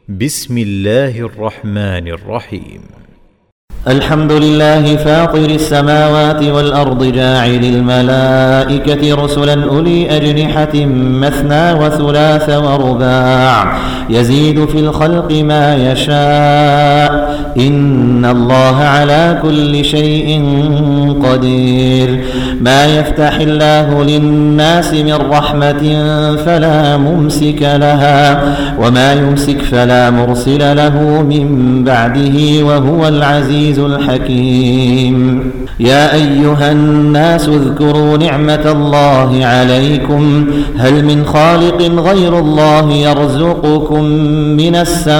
بسم الله الرحمن الرحيم. الحمد لله فاطر السماوات والأرض جاعل الملائكة رسلا أولي أجنحة مثنى وثلاث ورباع يزيد في الخلق ما يشاء إن الله على كل شيء قدير. ما يفتح الله للناس من رحمة فلا ممسك لها وما يمسك فلا مرسل له من بعده وهو العزيز الحكيم. يا أيها الناس اذكروا نعمة الله عليكم هل من خالق غير الله يرزقكم من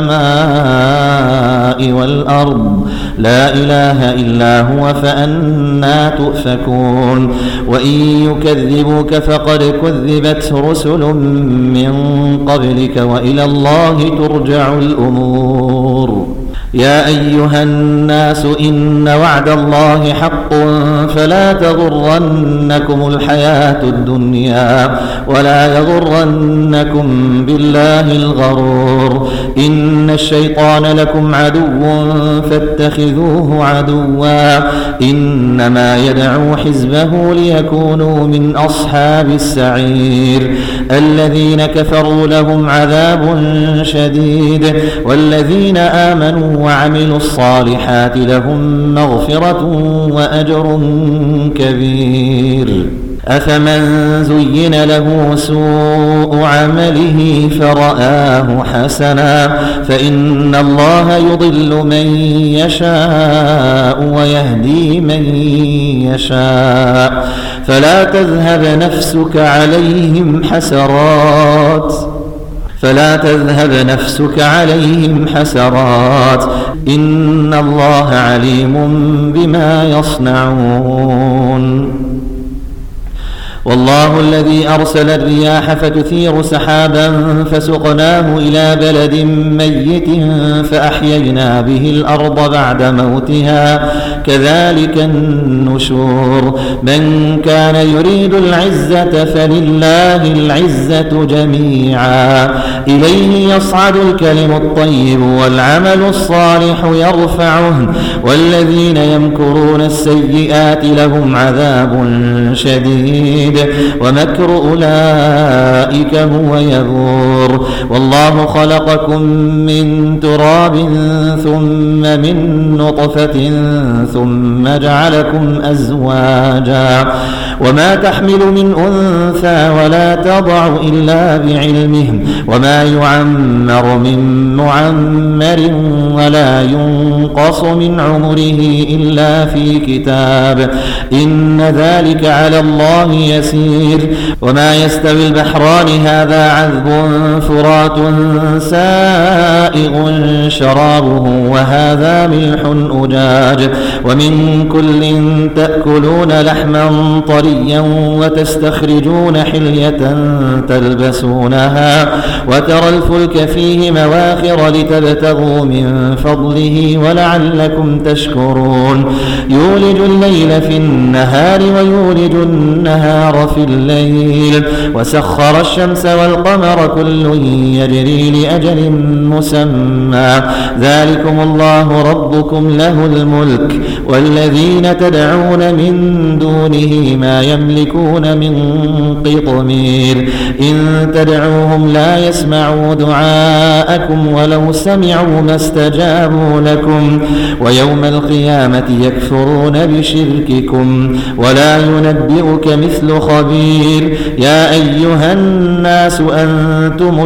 السماء والأرض لا إله إلا هو فأنى تؤفكون. وإن يكذبوك فقد كذبت رسل من قبلك وإلى الله ترجع الأمور. يا أيها الناس إن وعد الله حق فلا تغرنكم الحياة الدنيا ولا يغرنكم بالله الغرور. إن الشيطان لكم عدو فاتخذوه عدوا إنما يدعو حزبه ليكونوا من أصحاب السعير. الذين كفروا لهم عذاب شديد والذين آمنوا وعملوا الصالحات لهم مغفرة وأجر كبير. أفمن زين له سوء عمله فرآه حسنا فإن الله يضل من يشاء ويهدي من يشاء فلا تذهب نفسك عليهم حسرات إن الله عليم بما يصنعون. والله الذي أرسل الرياح فتثير سحابا فسقناه إلى بلد ميت فأحيينا به الأرض بعد موتها كذلك النشور. من كان يريد العزة فلله العزة جميعا إليه يصعد الكلم الطيب والعمل الصالح يرفعه والذين يمكرون السيئات لهم عذاب شديد ومكر أولئك هو يبور. والله خلقكم من تراب ثم من نطفة ثم جعلكم أزواجا وما تحمل من أنثى ولا تضع إلا بعلمه وما يعمر من معمر ولا ينقص من عمره إلا في كتاب إن ذلك على الله يسير. وما يستوي البحران هذا عذب فرات سائغ شرابه وهذا ملح أجاج ومن كل تأكلون لحما طريا وتستخرجون حلية تلبسونها وترى الفلك فيه مواخر لتبتغوا من فضله ولعلكم تشكرون. يولج الليل في النهار ويولج النهار في الليل وسخر الشمس والقمر كل يجري لأجل مسمى ذلكم الله ربكم له الملك والذين تدعون من دونه ما يملكون من قطمير. إن تدعوهم لا يسمعوا دعاءكم ولو سمعوا ما استجابوا لكم ويوم القيامة يكفرون بشرككم ولا ينبئك مثل خبير. يا أيها الناس أنتم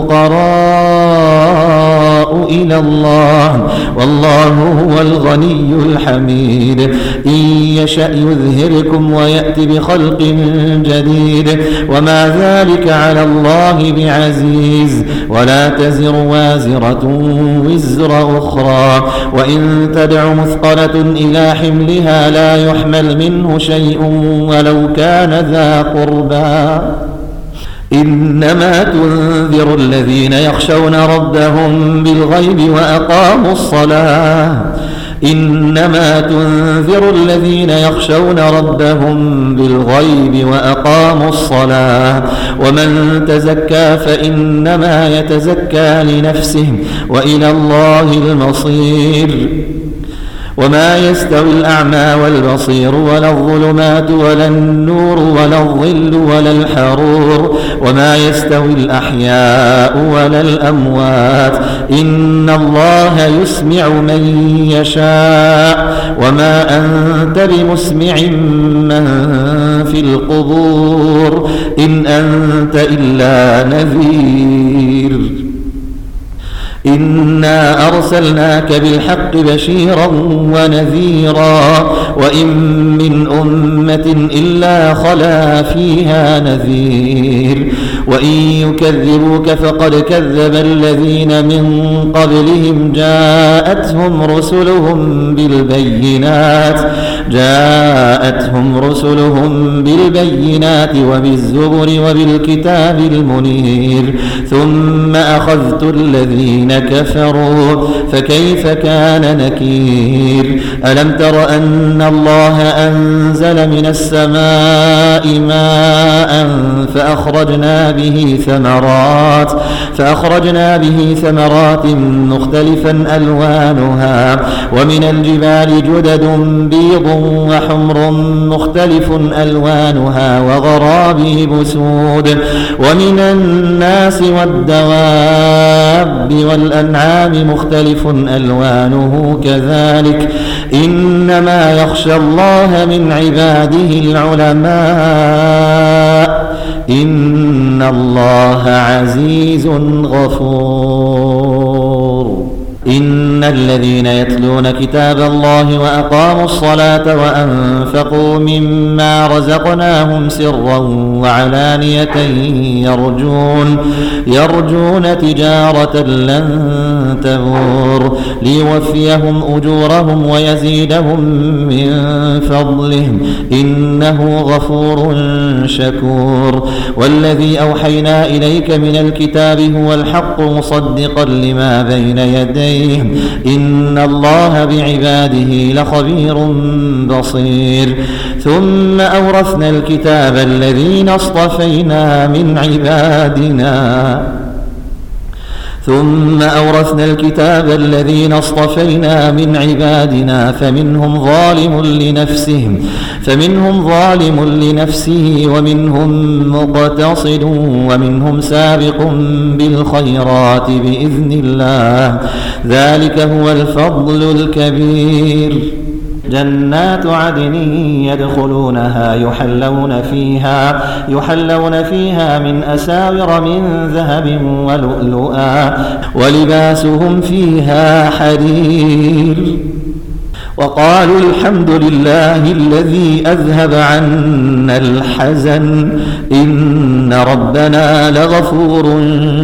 الفقراء إلى الله والله هو الغني الحميد. إن يشأ يذهبكم ويأتي بخلق جديد وما ذلك على الله بعزيز. ولا تزر وازرة وزر أخرى وإن تدع مثقلة إلى حملها لا يحمل منه شيء ولو كان ذا قربى. إنما تنذر الذين يخشون ربهم بالغيب وأقاموا الصلاة إنما تنذر الذين يخشون ربهم بالغيب وأقاموا الصلاة ومن تزكى فإنما يتزكى لنفسه وإلى الله المصير وما يستوي الأعمى والبصير ولا الظلمات ولا النور ولا الظل ولا الحرور وما يستوي الأحياء ولا الأموات إن الله يسمع من يشاء وما أنت بمسمع من في القبور إن أنت إلا نذير إنا أرسلناك بالحق بشيرا ونذيرا وإن من أمة إلا خلا فيها نذير وإن يكذبوك فقد كذب الذين من قبلهم جاءتهم رسلهم بالبينات وبالزبر وبالكتاب المنير ثم أخذت الذين كفروا فكيف كان نكير ألم تر أن الله أنزل من السماء ماء فأخرجنا به ثمرات مختلفا ألوانها ومن الجبال جدد بيض وحمر مختلف ألوانها وغرابيب سود ومن الناس والدواب والأنعام مختلف ألوانه كذلك إنما يخشى الله من عباده العلماء إن الله عزيز غفور إن الذين يتلون كتاب الله وأقاموا الصلاة وأنفقوا مما رزقناهم سرا وعلانية يرجون تجارة لن تبور ليوفيهم أجورهم ويزيدهم من فضله إنه غفور شكور والذي أوحينا إليك من الكتاب هو الحق مصدقا لما بين يديه إن الله بعباده لخبير بصير ثم أورثنا الكتاب الذين اصطفينا من عبادنا فمنهم ظالم لنفسه ومنهم مقتصد ومنهم سابق بالخيرات بإذن الله ذلك هو الفضل الكبير جنات عدن يدخلونها يحلون فيها من أساور من ذهب ولؤلؤا ولباسهم فيها حرير وقالوا الحمد لله الذي أذهب عنا الحزن إن ربنا لغفور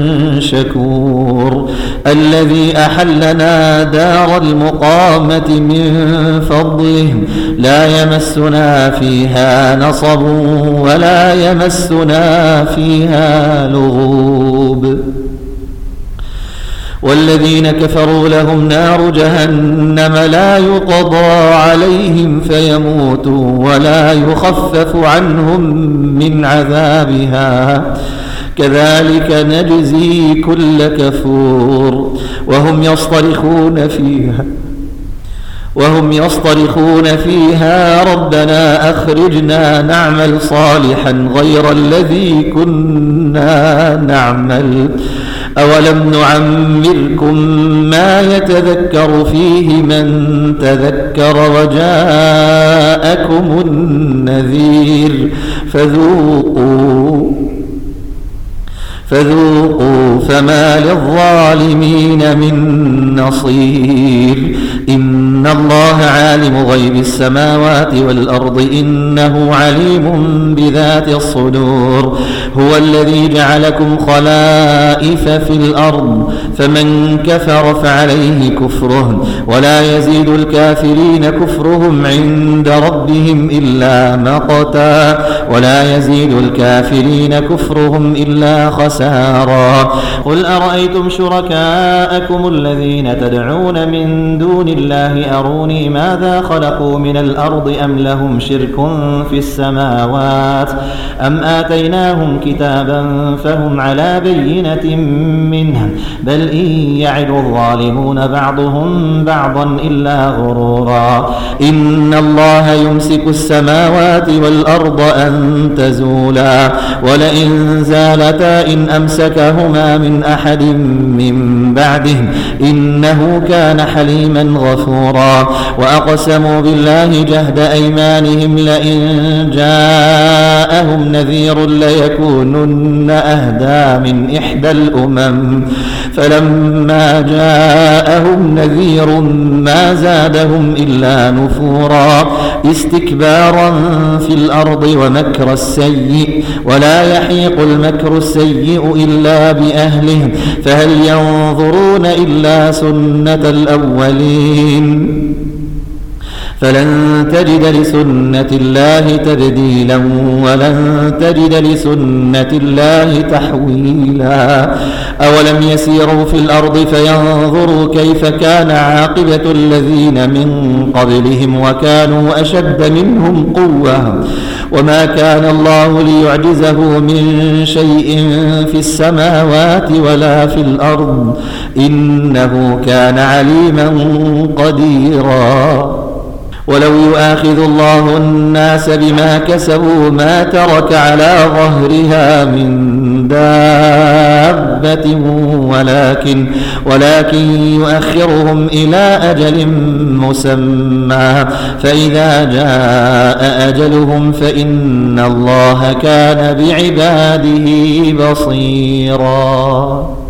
شكور الذي أحلنا دار المقامة من فضله لا يمسنا فيها نصب ولا يمسنا فيها لغوب والذين كفروا لهم نار جهنم لا يقضى عليهم فيموتوا ولا يخفف عنهم من عذابها كذلك نجزي كل كفور وهم يصطرخون فيها ربنا أخرجنا نعمل صالحا غير الذي كنا نعمل أولم نعمركم ما يتذكر فيه من تذكر وجاءكم النذير فذوقوا فما للظالمين من نصير إن الله عالم غيب السماوات والأرض إنه عليم بذات الصدور هو الذي جعلكم خلائف في الأرض فمن كفر فعليه كفره ولا يزيد الكافرين كفرهم عند ربهم إلا مقتا ولا يزيد الكافرين كفرهم إلا خسارا قل أرأيتم شركاءكم الذين تدعون من دون الله أروني ماذا خلقوا من الأرض أم لهم شرك في السماوات أم آتيناهم كتابا فهم على بينة منه بل إن يعد الظالمون بعضهم بعضا إلا غرورا إن الله يمسك السماوات والأرض أن تزولا ولئن زالتا إن أمسكهما من أحد من بعده إنه كان حليما غفورا وأقسموا بالله جهد أيمانهم لئن جاءهم نذير ليكونن أهدى من إحدى الأمم فلما جاءهم نذير ما زادهم إلا نفورا استكبارا في الأرض ومكر السيء ولا يحيق المكر السيء إلا بأهله فهل ينظرون إلا سنة الأولين فلن تجد لسنة الله تبديلا ولن تجد لسنة الله تحويلا أولم يسيروا في الأرض فينظروا كيف كان عاقبة الذين من قبلهم وكانوا أشد منهم قوة وما كان الله ليعجزه من شيء في السماوات ولا في الأرض إنه كان عليما قديرا ولو يؤاخذ الله الناس بما كسبوا ما ترك على ظهرها من دابة ولكن يؤخرهم إلى أجل مسمى فإذا جاء أجلهم فإن الله كان بعباده بصيرا.